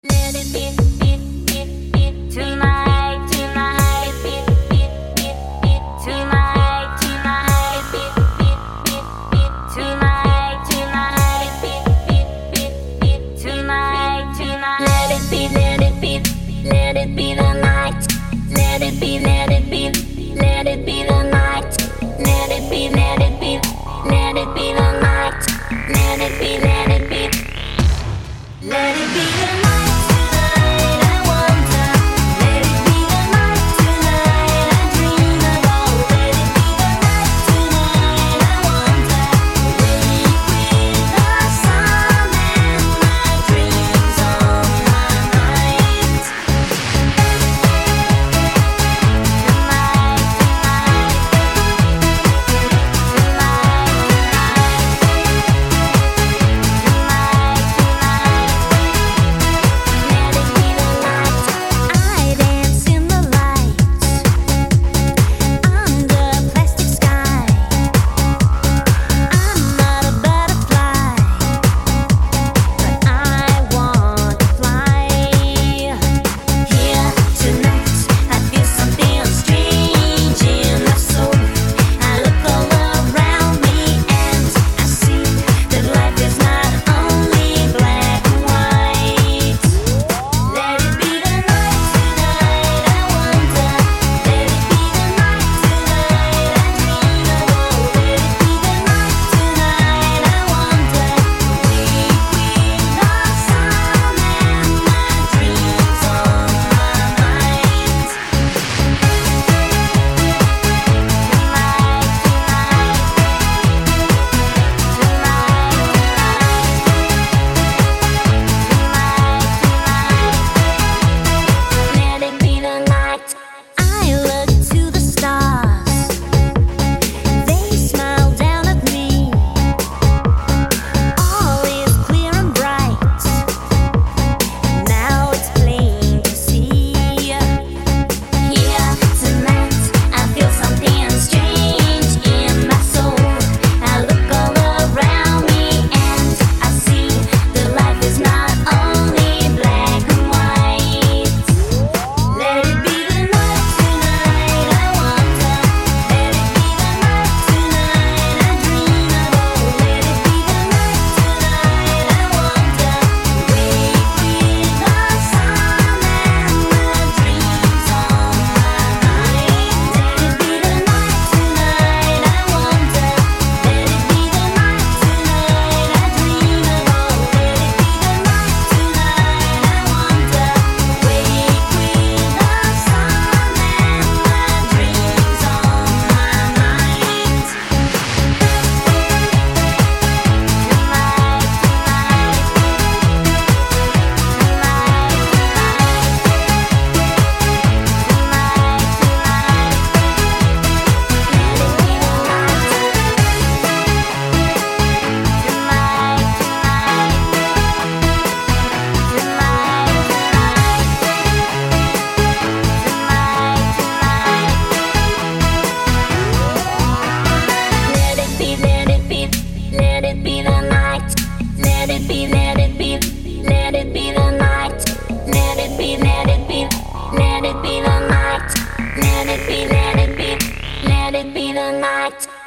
Let it be, tonight, tonight, tonight, tonight, tonight, tonight. Let it be, let it be, let it be the night. Let it be, let it be, let it be the night. Let it be, let it be, let it be the night. Let it be, let it be, let it be the night. Let it be the night. Let it be, let it be, let it be the night. Let it be, let it be, let it be the night. Let it be, let it be, let it be the night.